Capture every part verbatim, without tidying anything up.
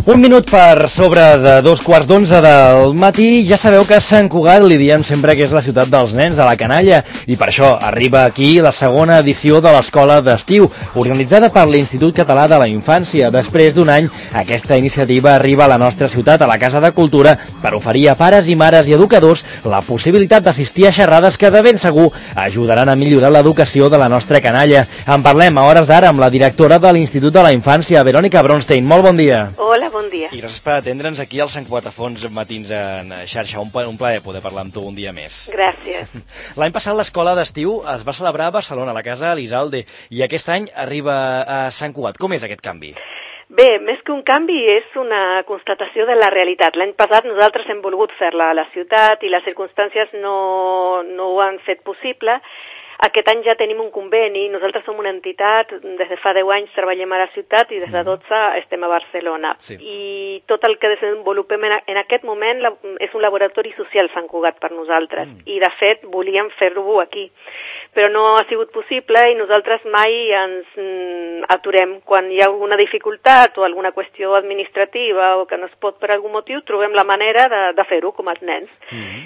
Un minut per sobre de dos quarts d'onze del matí. Ja sabeu que a Sant Cugat li diem sempre que és la ciutat dels nens, de la canalla, i per això arriba aquí la segona edició de l'Escola d'Estiu, organitzada per l'Institut Català de la Infància. Després d'un any, aquesta iniciativa arriba a la nostra ciutat, a la Casa de Cultura, per oferir a pares i mares i educadors la possibilitat d'assistir a xerrades que de ben segur ajudaran a millorar l'educació de la nostra canalla. En parlem a hores d'ara amb la directora de l'Institut de la Infància, Verònica Bronstein. Molt bon dia. Hola, bon dia. I gràcies per atendre'ns aquí al Sant Cugat a Fons Matins en xarxa. Un, un plaer poder parlar amb tu un dia més. Gràcies. L'any passat l'Escola d'Estiu es va celebrar a Barcelona, a la Casa Elizalde, i aquest any arriba a Sant Cugat. Com és aquest canvi? Bé, més que un canvi és una constatació de la realitat. L'any passat nosaltres hem volgut fer-la a la ciutat i les circumstàncies no, no ho han fet possible. Aquest any ja tenim un conveni, nosaltres som una entitat, des de fa deu anys treballem a la ciutat i des de dotze estem a Barcelona. Sí. I tot el que desenvolupem en aquest moment és un laboratori social Sant Cugat per nosaltres. Mm. I de fet volíem fer-ho aquí. Però no ha sigut possible i nosaltres mai ens aturem. Quan hi ha alguna dificultat o alguna qüestió administrativa o que no es pot per algun motiu, trobem la manera de, de fer-ho com els nens. Mm.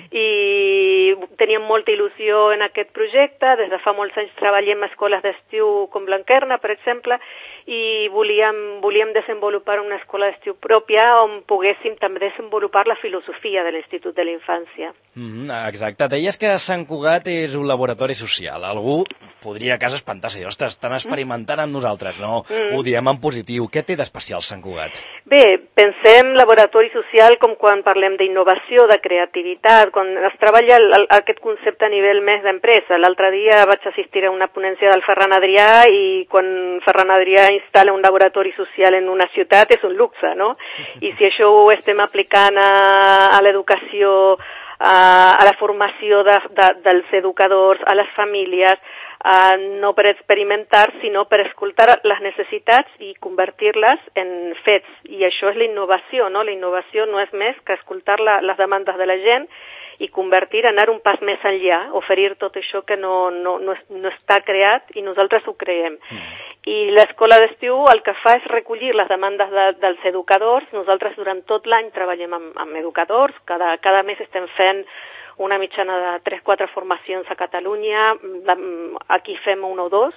I teníem molta il·lusió en aquest projecte. Des de fa molts anys treballem a escoles d'estiu com Blanquerna, per exemple, i volíem, volíem desenvolupar una escola d'estiu pròpia on poguéssim també desenvolupar la filosofia de l'Institut de la Infància. Mm, exacte. Deies que Sant Cugat és un laboratori social. Algú podria a casa espantar-se. Ostres, estan experimentant amb nosaltres. No, mm. Ho diem en positiu. Què té d'especial Sant Cugat? Bé, pensem laboratori social com quan parlem d'innovació, de creativitat, quan es treballa el, el, aquest concepte a nivell més d'empresa. L'altre dia vaig assistir a una ponència del Ferran Adrià i quan Ferran Adrià instal·la un laboratori social en una ciutat és un luxe, no? I si això ho estem aplicant a, a l'educació, a, a la formació de, de, dels educadors, a les famílies, Uh, no per experimentar, sinó per escoltar les necessitats i convertir-les en fets. I això és la innovació, no? La innovació no és més que escoltar la, les demandes de la gent i convertir, anar un pas més enllà, oferir tot això que no, no, no, no està creat i nosaltres ho creiem. Mm. I l'escola d'estiu el que fa és recollir les demandes de, dels educadors. Nosaltres durant tot l'any treballem amb, amb educadors, cada, cada mes estem fent una mitjana de tres quatre formacions a Catalunya, aquí fem un o dos,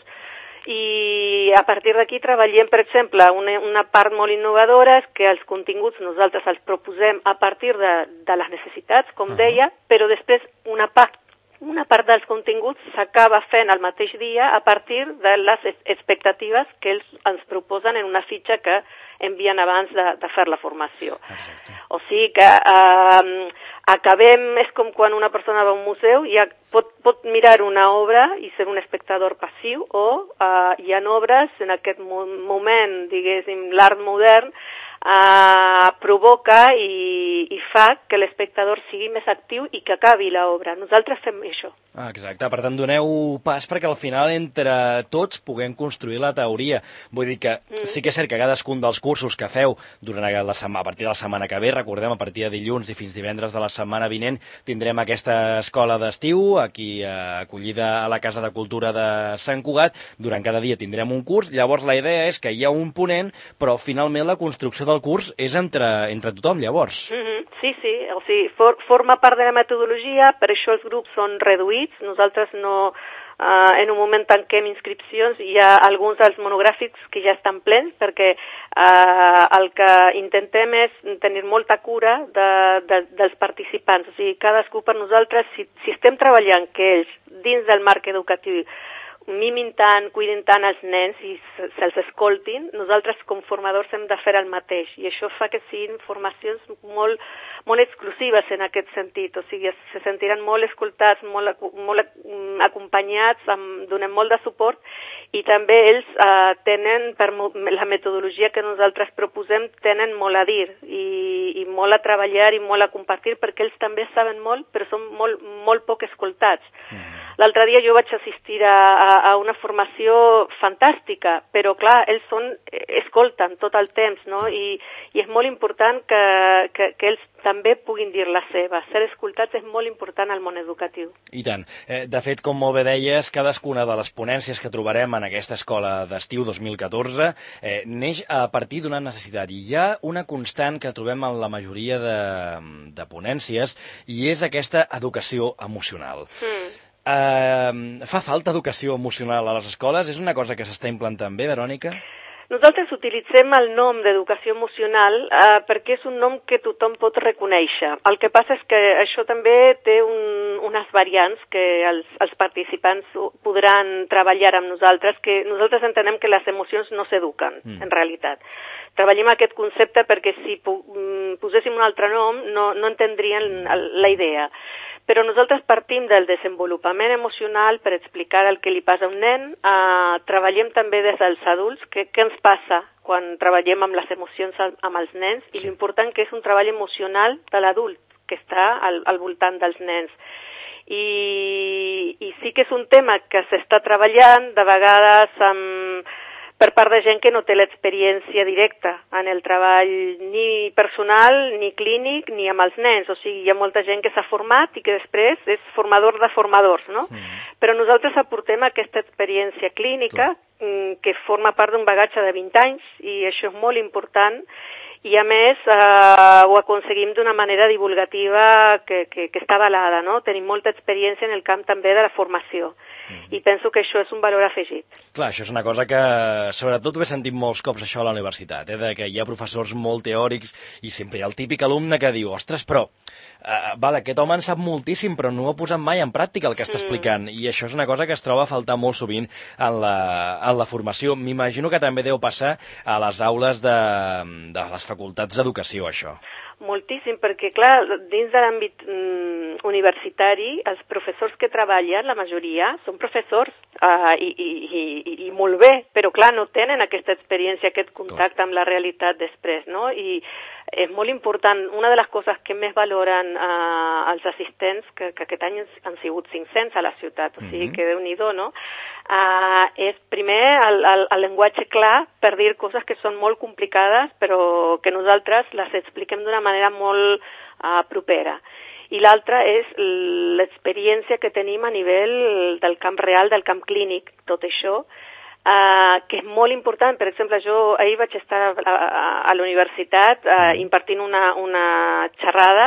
i a partir d'aquí treballem, per exemple, una, una part molt innovadora és que els continguts nosaltres els proposem a partir de, de les necessitats, com uh-huh. deia, però després una part Una part dels continguts s'acaba fent el mateix dia a partir de les expectatives que ells ens proposen en una fitxa que envien abans de, de fer la formació. Exacte. O sigui que eh, acabem, és com quan una persona va a un museu i pot, pot mirar una obra i ser un espectador passiu o eh, hi ha obres en aquest moment, diguéssim, l'art modern, Uh, provoca i, i fa que l'espectador sigui més actiu i que acabi l'obra. Nosaltres fem això. Ah, exacte, per tant doneu pas perquè al final entre tots puguem construir la teoria. Vull dir que mm. sí que és cert que cadascun dels cursos que feu durant la setmana, a partir de la setmana que ve, recordem, a partir de dilluns i fins divendres de la setmana vinent, tindrem aquesta escola d'estiu aquí eh, acollida a la Casa de Cultura de Sant Cugat. Durant cada dia tindrem un curs, llavors la idea és que hi ha un ponent, però finalment la construcció del curs és entre, entre tothom, llavors. Mm-hmm. Sí, sí, o sigui, for, forma part de la metodologia, per això els grups són reduïts, nosaltres no, uh, en un moment tanquem inscripcions, hi ha alguns dels monogràfics que ja estan plens, perquè uh, el que intentem és tenir molta cura de, de, dels participants, o sigui, cadascú per nosaltres, si, si estem treballant que ells, dins del marc educatiu, mimin tant, cuidin tant els nens i se'ls escoltin, nosaltres com formadors hem de fer el mateix i això fa que siguin formacions molt, molt exclusives en aquest sentit, o sigui, se sentiran molt escoltats, molt, molt acompanyats, amb, donem molt de suport i també ells eh, tenen, per la metodologia que nosaltres proposem, tenen molt a dir i, i molt a treballar i molt a compartir perquè ells també saben molt però són molt, molt poc escoltats. Mm. L'altre dia jo vaig assistir a, a, a una formació fantàstica, però clar, ells són, escolten tot el temps, no? I, i és molt important que, que, que ells també puguin dir la seva. Ser escoltats és molt important al món educatiu. I tant. Eh, de fet, com molt bé deies, cadascuna de les ponències que trobarem en aquesta escola d'estiu dos mil catorze eh, neix a partir d'una necessitat. I hi ha una constant que trobem en la majoria de, de ponències i és aquesta educació emocional. Mm. Eh, fa falta educació emocional a les escoles? És una cosa que s'està implantant bé, Verònica? Nosaltres utilitzem el nom d'educació emocional eh, perquè és un nom que tothom pot reconèixer. El que passa és que això també té un, unes variants que els, els participants podran treballar amb nosaltres, que nosaltres entenem que les emocions no s'eduquen, mm. en realitat. Treballem aquest concepte perquè si poséssim un altre nom no, no entendrien la idea. Però nosaltres partim del desenvolupament emocional per explicar el que li passa a un nen. Uh, treballem també des dels adults, què ens passa quan treballem amb les emocions amb els nens, i l'important que és un treball emocional de l'adult que està al, al voltant dels nens. I, i sí que és un tema que s'està treballant, de vegades amb... per part de gent que no té l'experiència directa en el treball ni personal, ni clínic, ni amb els nens. O sigui, hi ha molta gent que s'ha format i que després és formador de formadors, no? Mm. Però nosaltres aportem aquesta experiència clínica mm, que forma part d'un bagatge de vint anys, i això és molt important. I a més eh, ho aconseguim d'una manera divulgativa que, que, que està avalada, no? Tenim molta experiència en el camp també de la formació. Mm-hmm. I penso que això és un valor afegit. Clar, això és una cosa que sobretot ho he sentit molts cops això a la universitat, eh? De que hi ha professors molt teòrics i sempre hi ha el típic alumne que diu, ostres, però eh, vale, aquest home en sap moltíssim però no ha posat mai en pràctica el que està mm. explicant, i això és una cosa que es troba a faltar molt sovint en la, en la formació. M'imagino que també deu passar a les aules de, de les facultats d'educació, això. Moltíssim, perquè, clar, dins de l'àmbit mm, universitari, els professors que treballen, la majoria, són professors uh, i, i, i, i molt bé, però, clar, no tenen aquesta experiència, aquest contacte amb la realitat després, no? I és molt important. Una de les coses que més valoren uh, els assistents, que, que aquest any han sigut cinc-cents a la ciutat, o sigui, mm-hmm. que Déu-n'hi-do, no? Uh, és primer el, el, el llenguatge clar per dir coses que són molt complicades però que nosaltres les expliquem d'una manera molt uh, propera. I l'altra és l'experiència que tenim a nivell del camp real, del camp clínic, tot això, uh, que és molt important. Per exemple, jo ahir vaig estar a, a, a la universitat uh, impartint una, una xerrada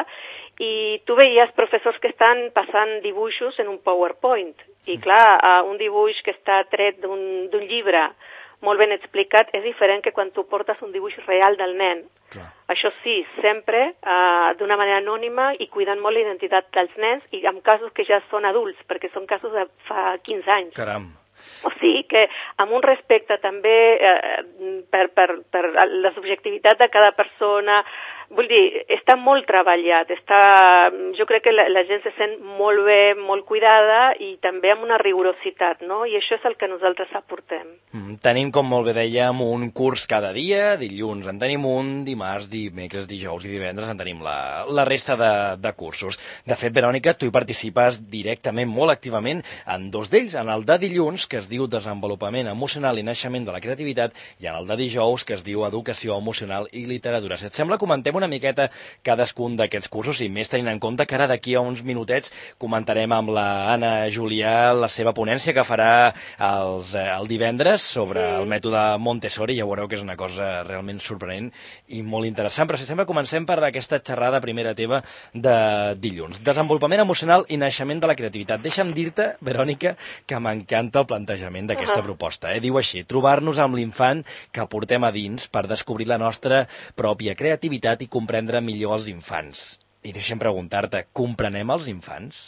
i tu veies professors que estan passant dibuixos en un PowerPoint. I clar, uh, un dibuix que està tret d'un llibre molt ben explicat és diferent que quan tu portes un dibuix real del nen. Clar. Això sí, sempre uh, d'una manera anònima i cuidant molt la identitat dels nens, i en casos que ja són adults, perquè són casos de fa quinze anys. Caram. O sigui que amb un respecte també eh, per, per, per la subjectivitat de cada persona, vull dir, està molt treballat, està, jo crec que la, la gent se sent molt bé, molt cuidada i també amb una rigorositat, no? I això és el que nosaltres aportem. Mm, tenim, com molt bé dèiem, un curs cada dia, dilluns en tenim un, dimarts, dimecres, dijous i divendres en tenim la, la resta de, de cursos. De fet, Verònica, tu hi participes directament, molt activament, en dos d'ells, en el de dilluns, que es diu Desenvolupament Emocional i Naixement de la Creativitat, i en el de dijous, que es diu Educació Emocional i Literatura. Si et sembla, comentem una miqueta cadascun d'aquests cursos, i més tenint en compte que ara d'aquí a uns minutets comentarem amb la Anna Julià la seva ponència que farà els, eh, el divendres sobre el mètode Montessori. Ja veureu que és una cosa realment sorprenent i molt interessant, però si sembla comencem per aquesta xerrada primera teva de dilluns. Desenvolupament emocional i naixement de la creativitat. Deixa'm dir-te, Verònica, que m'encanta el plantejament d'aquesta uh-huh. proposta. Eh? Diu així, trobar-nos amb l'infant que portem a dins per descobrir la nostra pròpia creativitat i comprendre millor els infants. I deixa'm preguntar-te, comprenem els infants?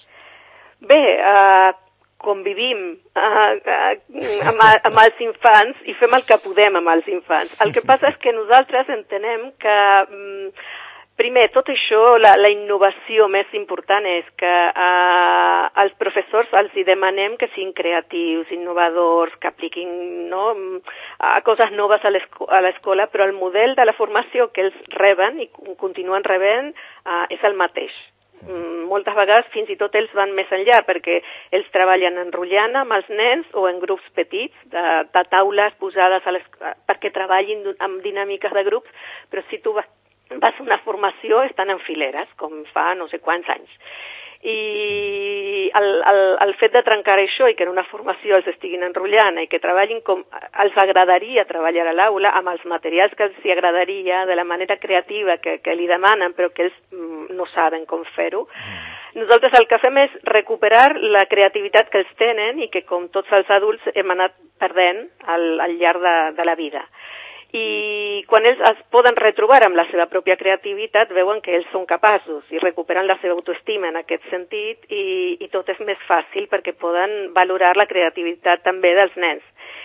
Bé, uh, convivim uh, uh, amb, amb els infants i fem el que podem amb els infants. El que passa és que nosaltres entenem que... Um, Primer, tot això, la, la innovació més important és que uh, als professors els hi demanem que siguin creatius, innovadors, que apliquin no, uh, coses noves a l'escola, però el model de la formació que ells reben i continuen rebent uh, és el mateix. Mm, moltes vegades fins i tot ells van més enllà, perquè ells treballen enrotllant amb els nens o en grups petits, de, de taules posades a les, perquè treballin amb dinàmiques de grups, però si tu vas, vas a una formació estan en fileres, com fa no sé quants anys. I el, el, el fet de trencar això i que en una formació els estiguin enrotllant i que treballin com els agradaria treballar a l'aula, amb els materials que els agradaria, de la manera creativa que, que li demanen, però que ells mm, no saben com fer-ho. Nosaltres el que fem és recuperar la creativitat que ells tenen i que, com tots els adults, hem anat perdent al, al llarg de, de la vida. I quan ells es poden retrobar amb la seva pròpia creativitat, veuen que ells són capaços i recuperen la seva autoestima en aquest sentit i, i tot és més fàcil perquè poden valorar la creativitat també dels nens.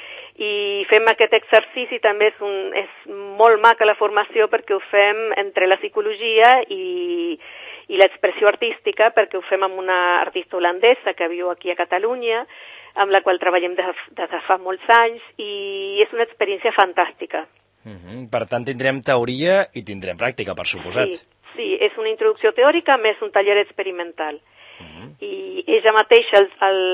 I fem aquest exercici, també és, un, és molt maca la formació perquè ho fem entre la psicologia i, i l'expressió artística, perquè ho fem amb una artista holandesa que viu aquí a Catalunya, amb la qual treballem des, des de fa molts anys, i és una experiència fantàstica. Uh-huh. Per tant, tindrem teoria i tindrem pràctica, per suposat. Sí, sí, és una introducció teòrica més un taller experimental. Uh-huh. I ella mateixa el, el,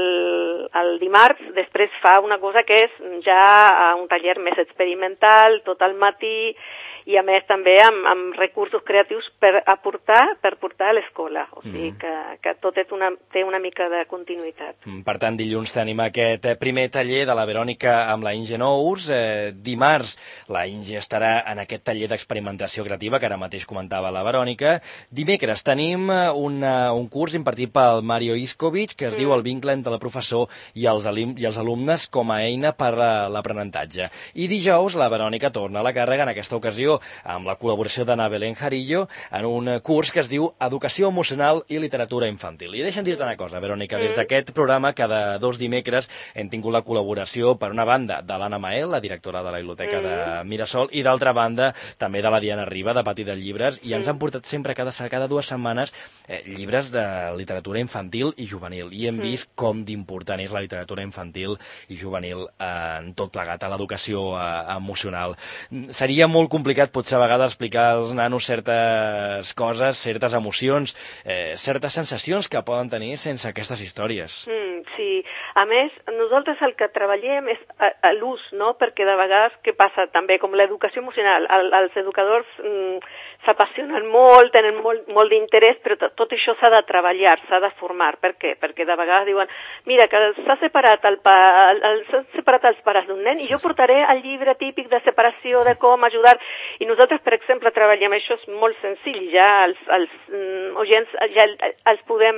el dimarts després fa una cosa que és ja un taller més experimental, tot al matí, i a més també amb, amb recursos creatius per aportar, per portar a l'escola. O sigui que, que tot és una, té una mica de continuïtat. Per tant, dilluns tenim aquest primer taller de la Verònica amb la Inge Nous. Eh, dimarts la Inge estarà en aquest taller d'experimentació creativa que ara mateix comentava la Verònica. Dimecres tenim una, un curs impartit pel Mario Iskovic que es mm. diu El vincle entre el professor i els, i els alumnes com a eina per a l'aprenentatge. I dijous la Verònica torna a la càrrega, en aquesta ocasió amb la col·laboració d'Ana Belén Jarillo, en un curs que es diu Educació emocional i literatura infantil. I deixa'm dir-te una cosa, Verònica, des d'aquest programa, cada dos dimecres hem tingut la col·laboració, per una banda, de l'Anna Mael, la directora de la Biblioteca de Mirasol, i d'altra banda, també de la Diana Riba, de Pati de Llibres, i ens han portat sempre, cada, cada dues setmanes, eh, llibres de literatura infantil i juvenil. I hem vist com d'important és la literatura infantil i juvenil en tot plegat a l'educació eh, emocional. Seria molt complicat potser a vegades explicar als nanos certes coses, certes emocions, eh, certes sensacions que poden tenir sense aquestes històries. Mm, sí, a més, nosaltres el que treballem és a, a l'ús, no? Perquè de vegades, què passa també, com l'educació emocional, el, els educadors mm, s'apassionen molt, tenen molt, molt d'interès, però tot això s'ha de treballar, s'ha de formar. Per què? Perquè de vegades diuen, mira, que s'ha separat, el pa, el, el, s'ha separat els pares d'un nen i jo portaré el llibre típic de separació, de com ajudar. I nosaltres, per exemple, treballem, això és molt senzill, ja els, els mm, oients ja els podem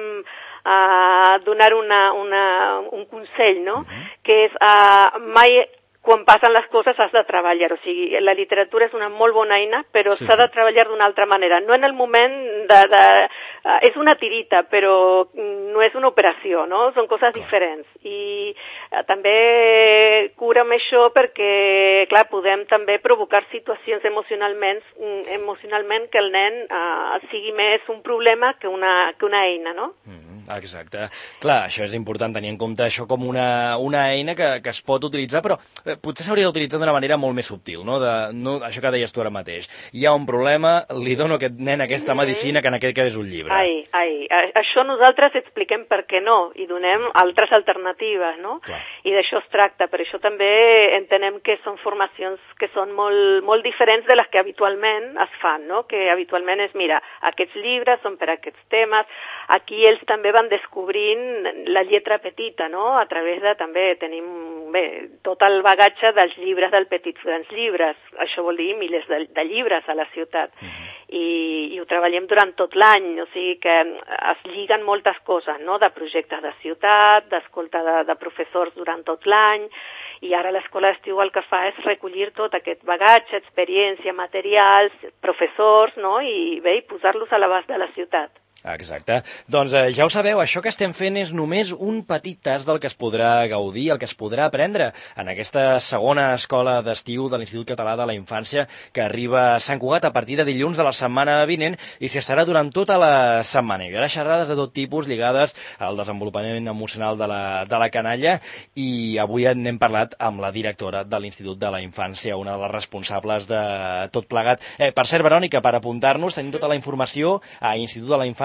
uh, donar una, una, un consell, no? Uh-huh. Que és, uh, mai quan passen les coses has de treballar, o sigui, la literatura és una molt bona eina, però s'ha sí, sí. de treballar d'una altra manera, no en el moment de... de uh, és una tirita, però no és una operació, no? Són coses clar. diferents. I uh, també cura amb això perquè, clar, podem també provocar situacions emocionalment, emocionalment que el nen uh, sigui més un problema que una, que una eina, no? Mm. Exacte. Clar, això és important tenir en compte això com una, una eina que, que es pot utilitzar, però eh, potser s'hauria d'utilitzar d'una manera molt més subtil, no? De, no? Això que deies tu ara mateix. Hi ha un problema, li dono a aquest nen aquesta medicina, que en aquest cas és un llibre. Ai, ai, això nosaltres expliquem per què no, i donem altres alternatives, no? Clar. I d'això es tracta, per això també entenem que són formacions que són molt, molt diferents de les que habitualment es fan, no? Que habitualment és, mira, aquests llibres són per aquests temes, aquí ells també van descobrint la lletra petita, no? A través de, també tenim, bé, tot el bagatge dels llibres del Petits Grans Llibres, això vol dir milers de, de llibres a la ciutat, uh-huh. I, i ho treballem durant tot l'any, o sigui que es lliguen moltes coses, no? De projectes de ciutat, d'escolta de, de professors durant tot l'any, i ara l'escola d'estiu el que fa és recollir tot aquest bagatge, experiència, materials, professors, no? I bé, i posar-los a l'abast de la ciutat. Exacte. Doncs eh, ja ho sabeu, això que estem fent és només un petit tas del que es podrà gaudir, el que es podrà aprendre en aquesta segona escola d'estiu de l'Institut Català de la Infància que arriba a Sant Cugat a partir de dilluns de la setmana vinent i s'hi estarà durant tota la setmana. Hi haurà xerrades de tot tipus lligades al desenvolupament emocional de la, de la canalla i avui n'hem parlat amb la directora de l'Institut de la Infància, una de les responsables de tot plegat. Eh, per cert, Verònica, per apuntar-nos, tenim tota la informació a Institut de la Infància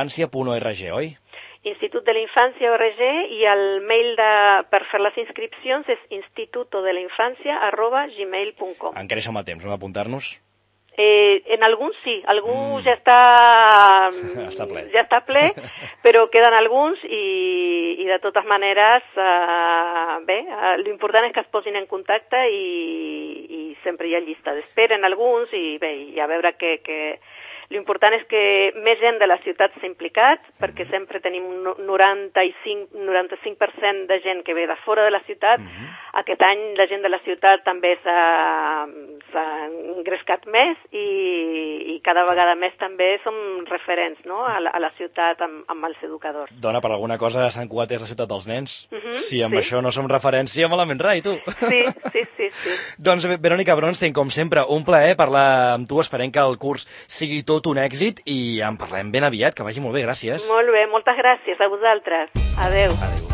infància punt org, oi? Institut de la Infància punto org, i el mail de, per fer les inscripcions és institutodelainfancia arroba gmail punt com. Encara hi som a temps, no d'apuntar-nos? Eh, en alguns sí, alguns mm. ja està, està ple, ja està ple però queden alguns i, i de totes maneres eh, bé, eh, l'important és que es posin en contacte i, i sempre hi ha llista d'espera en alguns i bé, i a veure que, que l'important és que més gent de la ciutat s'ha implicat, perquè sempre tenim un noranta-cinc, noranta-cinc per cent de gent que ve de fora de la ciutat. Mm-hmm. Aquest any la gent de la ciutat també s'ha, s'ha engrescat més i, i cada vegada més també som referents, no?, a, la, a la ciutat amb, amb els educadors. Dona, per alguna cosa Sant Cugat és la ciutat dels nens. Mm-hmm, si amb sí. això no som referència, malament rai, tu. Sí, sí, sí, sí. Doncs, Verònica Bronstein, com sempre, un plaer parlar amb tu. Esperem que el curs sigui tot un èxit i en parlem ben aviat. Que vagi molt bé, gràcies. Molt bé, moltes gràcies a vosaltres. Adeu. Adeu.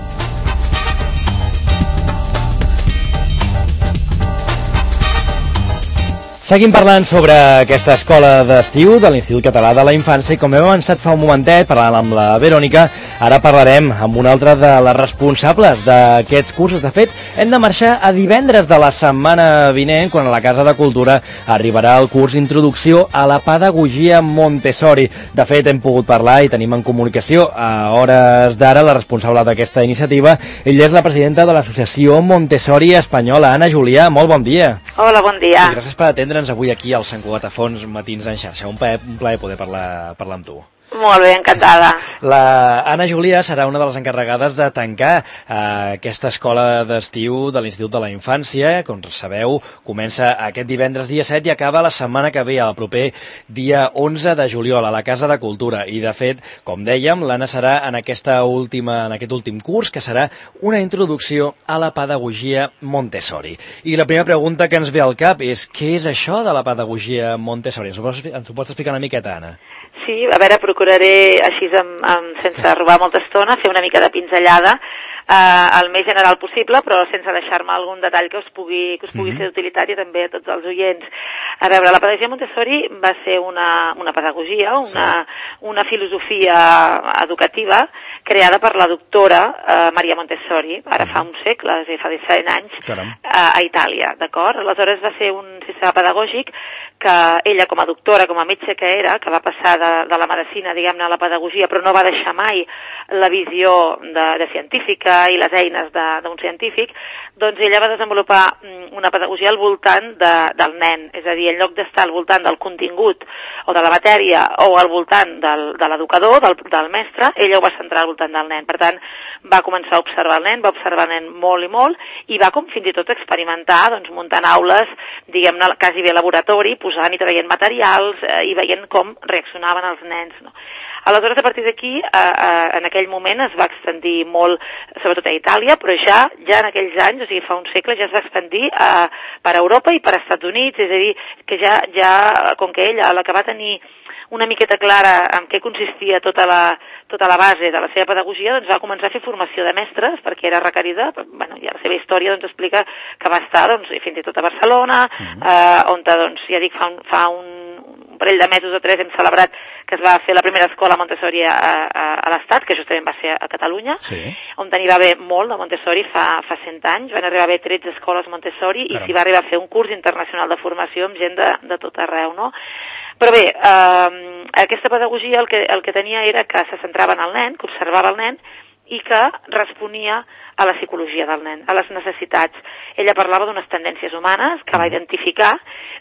Seguim parlant sobre aquesta escola d'estiu de l'Institut Català de la Infància i com hem avançat fa un momentet parlant amb la Verònica, ara parlarem amb una altra de les responsables d'aquests cursos. De fet, hem de marxar a divendres de la setmana vinent, quan a la Casa de Cultura arribarà el curs Introducció a la Pedagogia Montessori. De fet, hem pogut parlar i tenim en comunicació a hores d'ara la responsable d'aquesta iniciativa. Ella és la presidenta de l'Associació Montessori Espanyola. Anna Julià, molt bon dia. Hola, bon dia. I gràcies per atendre'ns avui aquí al Sant Cugat a Fons Matins en xarxa. Un plaer, un plaer poder parlar, parlar amb tu. Molt bé, encantada. La Anna Julià serà una de les encarregades de tancar eh, aquesta escola d'estiu de l'Institut de la Infància. Com sabeu, comença aquest divendres dia set i acaba la setmana que ve, el proper dia onze de juliol, a la Casa de Cultura. I, de fet, com dèiem, l'Anna serà en, aquesta última, en aquest últim curs, que serà una introducció a la pedagogia Montessori. I la primera pregunta que ens ve al cap és: què és això de la pedagogia Montessori? Ens ho pots, ens ho pots explicar una miqueta, Anna? Sí, a veure, procuraré així, amb, amb, sense robar molta estona, fer una mica de pinzellada eh, el més general possible, però sense deixar-me algun detall que us pugui, que us pugui mm-hmm. ser d'utilitat i també a tots els oients. A veure, la pedagogia Montessori va ser una, una pedagogia, una, sí. una filosofia educativa creada per la doctora eh, Maria Montessori, ara mm-hmm. fa un segle, fa disset anys, eh, a Itàlia, d'acord? Aleshores va ser un sistema pedagògic que ella, com a doctora, com a metge que era, que va passar de, de la medicina, diguem-ne, a la pedagogia, però no va deixar mai la visió de, de científica i les eines d'un científic, doncs ella va desenvolupar una pedagogia al voltant de, del nen, és a dir, en lloc d'estar al voltant del contingut o de la matèria o al voltant del, de l'educador, del, del mestre, ella ho va centrar al voltant del nen. Per tant, va començar a observar el nen, va observar el nen molt i molt, i va com fins i tot experimentar, doncs, muntant aules, diguem-ne, quasi bé laboratori, posant i traient materials eh, i veient com reaccionaven els nens, no? Aleshores, a partir d'aquí, eh, eh, en aquell moment es va extendir molt, sobretot a Itàlia, però ja ja en aquells anys, o sigui, fa un segle, ja es va extendir eh, per Europa i per Estats Units, és a dir, que ja, ja com que ella, la que va tenir una miqueta clara en què consistia tota la, tota la base de la seva pedagogia, doncs va començar a fer formació de mestres, perquè era requerida, bueno, i la seva història doncs explica que va estar doncs, fins i tot a Barcelona, eh, on doncs, ja dic, fa un, fa un un parell de mesos o tres hem celebrat que es va fer la primera escola Montessori a, a, a l'Estat, que justament va ser a Catalunya, sí. on n'hi va haver molt de Montessori fa, fa cent anys, van arribar a haver tretze escoles Montessori Caram. I s'hi va arribar a fer un curs internacional de formació amb gent de, de tot arreu, no? Però bé, eh, aquesta pedagogia el que, el que tenia era que se centrava en el nen, que observava el nen i que responia a la psicologia del nen, a les necessitats. Ella parlava d'unes tendències humanes que va identificar,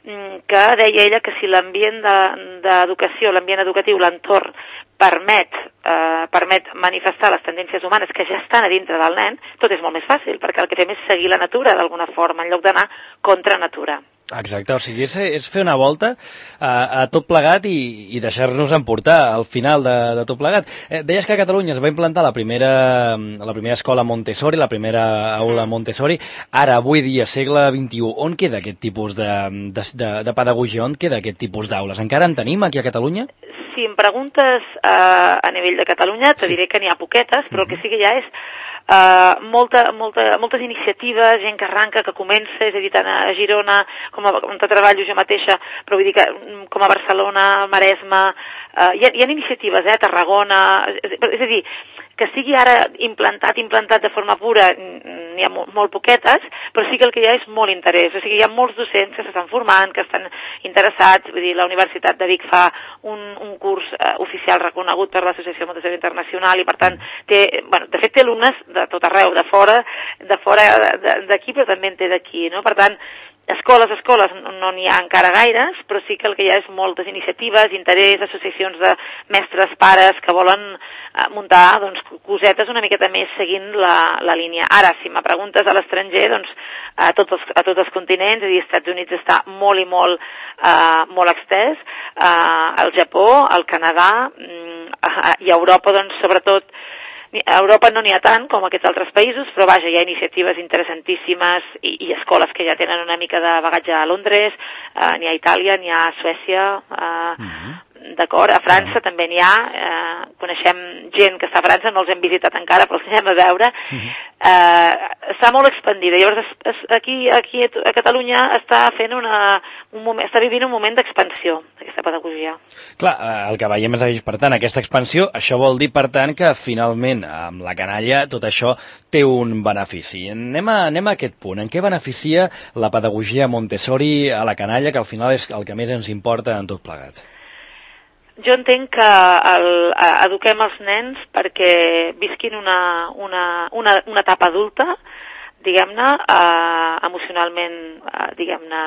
que deia ella que si l'ambient d'educació, l'ambient educatiu, l'entorn, permet, eh, permet manifestar les tendències humanes que ja estan a dintre del nen, tot és molt més fàcil, perquè el que fem és seguir la natura d'alguna forma, en lloc d'anar contra natura. Exacte, o sigui, és, és fer una volta a, a tot plegat i, i deixar-nos emportar al final de, de tot plegat. Eh, deies que a Catalunya es va implantar la primera, la primera escola Montessori, la primera aula Montessori. Ara, avui dia, segle vint-i-u, on queda aquest tipus de, de, de, de pedagogia? On queda aquest tipus d'aules? Encara en tenim aquí a Catalunya? si em preguntes uh, a nivell de Catalunya, te sí. diré que n'hi ha poquetes, però uh-huh. el que sí que hi ha és uh, molta, molta, moltes iniciatives, gent que arranca, que comença, és a dir, tant a Girona com a, on treballo jo mateixa, però vull dir que com a Barcelona, Maresme, uh, hi, ha, hi ha iniciatives, eh, a Tarragona, és, és a dir, que sigui ara implantat, implantat de forma pura, n'hi ha molt, molt poquetes, però sí que el que hi ha és molt interès. O sigui, hi ha molts docents que s'estan formant, que estan interessats. Vull dir, la Universitat de Vic fa un, un curs eh, oficial reconegut per l'Associació Montessori Internacional i, per tant, té, bueno, de fet té alumnes de tot arreu, de fora, de fora d'aquí, però també en té d'aquí, no? Per tant, escoles, escoles no n'hi ha encara gaires, però sí que el que hi ha és moltes iniciatives, interès, associacions de mestres, pares que volen eh, muntar doncs, cosetes una miqueta més seguint la, la línia. Ara, si me preguntes a l'estranger, doncs a tots els, a tots els continents, és a dir, als Estats Units està molt i molt, eh, molt extès, eh, al Japó, al Canadà mm, i a Europa, doncs, sobretot, a Europa no n'hi ha tant com aquests altres països, però vaja, hi ha iniciatives interessantíssimes i, i escoles que ja tenen una mica de bagatge a Londres, eh, n'hi ha a Itàlia, n'hi ha a Suècia, eh, uh-huh. d'acord, a França uh-huh. també n'hi ha, eh, coneixem gent que està a França, no els hem visitat encara, però els anem a veure, uh-huh. eh, està molt expandida. Llavors, es, es, aquí, aquí a Catalunya està fent una, un moment, està vivint un moment d'expansió, aquesta pedagogia. Clar, el que veiem és, per tant, aquesta expansió, això vol dir, per tant, que finalment, amb la canalla, tot això té un benefici. Anem a, anem a aquest punt. En què beneficia la pedagogia Montessori a la canalla, que al final és el que més ens importa en tot plegat? Jo entenc que el, eduquem els nens perquè visquin una, una, una, una etapa adulta, diguem-ne, eh, emocionalment, eh, diguem-ne,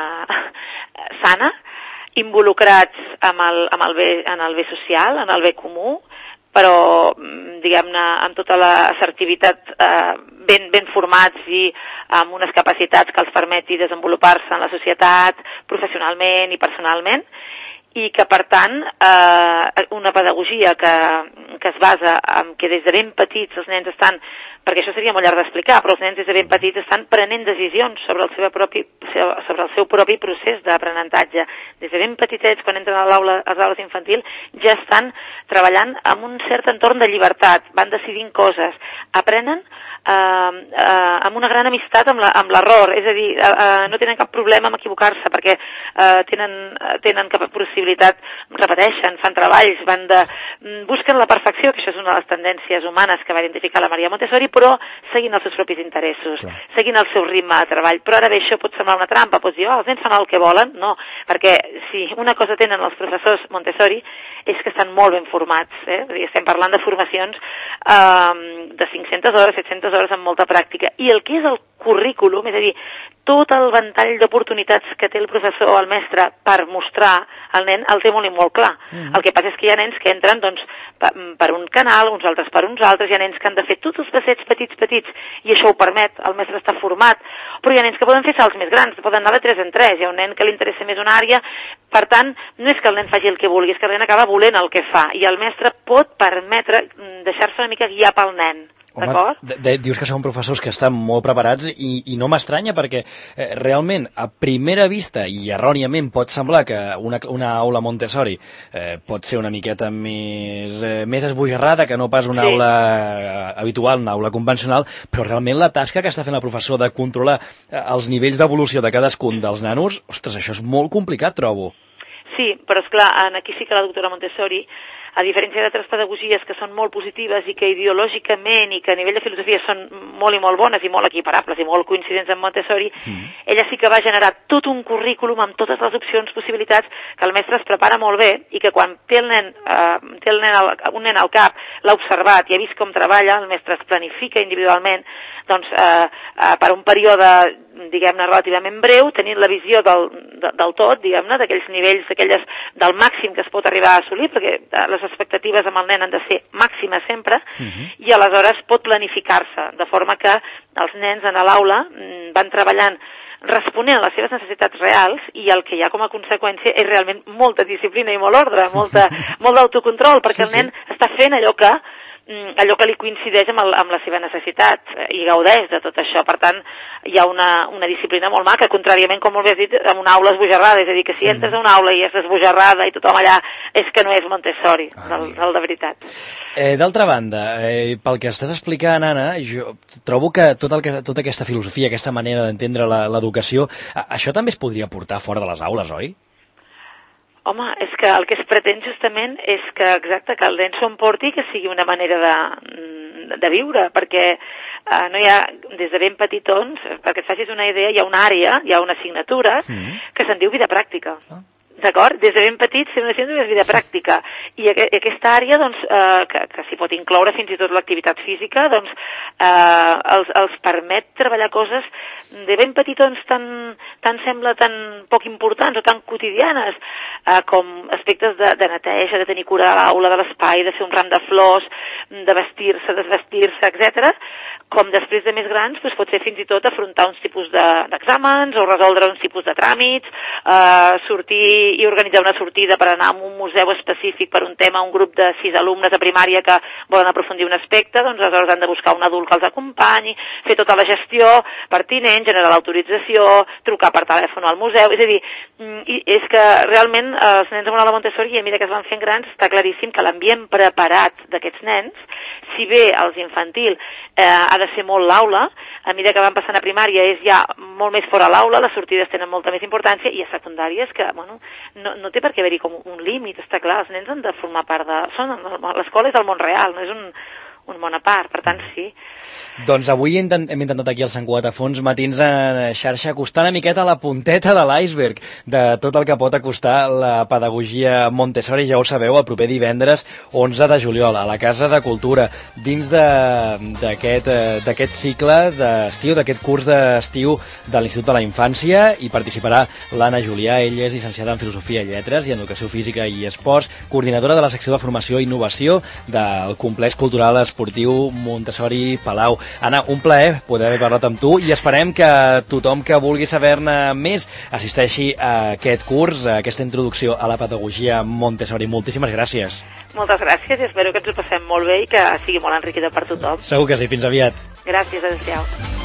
sana, involucrats amb el, amb el bé, en el bé social, en el bé comú, però, diguem-ne, amb tota l'assertivitat eh, ben, ben formats i amb unes capacitats que els permeti desenvolupar-se en la societat, professionalment i personalment, i que, per tant, eh, una pedagogia que, que es basa en que des de ben petits els nens estan, perquè això seria molt llarg d'explicar, però els nens des de ben petits estan prenent decisions sobre el seu propi, sobre el seu propi procés d'aprenentatge. Des de ben petitets, quan entren a l'aula, a les aules infantil, ja estan treballant amb un cert entorn de llibertat, van decidint coses, aprenen eh, eh, amb una gran amistat amb, la, amb l'error, és a dir, eh, eh, no tenen cap problema amb equivocar-se, perquè eh, tenen, tenen cap possibilitat, repeteixen, fan treballs, van de, busquen la perfecció, que això és una de les tendències humanes que va identificar la Maria Montessori, però seguint els seus propis interessos, clar, seguint el seu ritme de treball. Però ara bé, això pot semblar una trampa, pots dir, oh, els nens fan el que volen, no, perquè si una cosa tenen els professors Montessori és que estan molt ben formats, eh? Estem parlant de formacions eh, de cinc-centes hores, set-centes hores amb molta pràctica, i el que és el currículum, és a dir, tot el ventall d'oportunitats que té el professor o el mestre per mostrar al nen el té molt i molt clar. Mm-hmm. El que passa és que hi ha nens que entren doncs, per, per un canal, uns altres per uns altres, hi ha nens que han de fer tots els passets petits, petits, i això ho permet, el mestre està format, però hi ha nens que poden fer salts més grans, poden anar de tres en tres, hi ha un nen que li interessa més una àrea, per tant, no és que el nen faci el que vulgui, és que el nen acaba volent el que fa, i el mestre pot permetre deixar-se una mica guiar pel nen. Home, de, de, dius que són professors que estan molt preparats i, i no m'estranya perquè eh, realment a primera vista i erròniament pot semblar que una, una aula Montessori eh, pot ser una miqueta més, eh, més esbojarrada que no pas una sí. aula eh, habitual, una aula convencional, però realment la tasca que està fent el professor de controlar eh, els nivells d'evolució de cadascun dels nanos, ostres, això és molt complicat, trobo. Sí, però esclar, aquí sí que la doctora Montessori, a diferència d'altres pedagogies que són molt positives i que ideològicament i que a nivell de filosofia són molt i molt bones i molt equiparables i molt coincidents amb Montessori, mm. ella sí que va generar tot un currículum amb totes les opcions, possibilitats, que el mestre es prepara molt bé i que quan té, el nen, eh, té el nen al, un nen al cap, l'ha observat i ha vist com treballa, el mestre es planifica individualment doncs, eh, eh, per un període, diguem-ne, relativament breu, tenint la visió del, de, del tot, diguem-ne, d'aquells nivells, d'aquelles, del màxim que es pot arribar a assolir, perquè les expectatives amb el nen han de ser màximes sempre, uh-huh. i aleshores pot planificar-se, de forma que els nens en l'aula van treballant responent a les seves necessitats reals i el que hi ha com a conseqüència és realment molta disciplina i molt ordre, molta, molt d'autocontrol, perquè sí, el nen sí. està fent allò que allò que li coincideix amb, el, amb la seva necessitat i gaudeix de tot això. Per tant, hi ha una, una disciplina molt maca, contràriament, com molt bé has dit, en una aula esbojarrada. És a dir, que si entres a una aula i és esbojarrada i tothom allà, és que no és Montessori, del, del de veritat. Eh, D'altra banda, eh, pel que estàs explicant, Anna, jo trobo que, tot el que tota aquesta filosofia, aquesta manera d'entendre l'educació, això també es podria portar fora de les aules, oi? Home, és que el que es pretén justament és que, exacte, que el nen s'ho emporti, que sigui una manera de, de viure, perquè eh, no hi ha, des de ben petitons, perquè et facis una idea, hi ha una àrea, hi ha una assignatura mm. que se'n diu vida pràctica. Ah. D'acord? Des de ben petits s'ha una assignatura de vida pràctica. I aqu aquesta àrea, doncs, eh, que, que s'hi pot incloure fins i tot l'activitat física, doncs, eh, els, els permet treballar coses de ben petitons tan, tan sembla tan poc importants o tan quotidianes, eh, com aspectes de, de neteja, de tenir cura a l'aula, de l'espai, de fer un ram de flors, de vestir-se, desvestir-se, etcètera, com després de més grans doncs, pot ser fins i tot afrontar uns tipus d'exàmens de, o resoldre uns tipus de tràmits, eh, sortir i organitzar una sortida per anar a un museu específic per un tema, un grup de sis alumnes de primària que volen aprofundir un aspecte, doncs aleshores han de buscar un adult que els acompanyi, fer tota la gestió pertinent, generar l'autorització, trucar per telèfon al museu, és a dir, és que realment els nens amb una aula Montessori, i a mesura que es van fent grans, està claríssim que l'ambient preparat d'aquests nens, si bé als infantil eh, ha de ser molt l'aula, a mesura que van passant a primària és ja molt més fora l'aula, les sortides tenen molta més importància, i a secundària és que, bueno, no, no té per què haver-hi com un límit, està clar, els nens han de formar part de... L'escola és el món real, no és un, un món a part, per tant, sí. Doncs avui hem intentat aquí al Sant Cugat a Fons Matins en xarxa acostar una miqueta a la punteta de l'iceberg de tot el que pot acostar la pedagogia Montessori, ja ho sabeu, el proper divendres onze de juliol a la Casa de Cultura, dins d'aquest cicle d'estiu, d'aquest curs d'estiu de l'Institut de la Infància, i participarà l'Anna Julià. Ella és llicenciada en Filosofia i Lletres i en Educació Física i Esports, coordinadora de la secció de Formació i Innovació del Complex Cultural Esportiu Montessori Palau. Anna, un plaer poder haver parlat amb tu, i esperem que tothom que vulgui saber-ne més assisteixi a aquest curs, a aquesta introducció a la pedagogia Montessori. Moltíssimes gràcies. Moltes gràcies, i espero que ens ho passem molt bé i que sigui molt enriquida per tothom. Segur que sí, fins aviat. Gràcies, adéu-siau.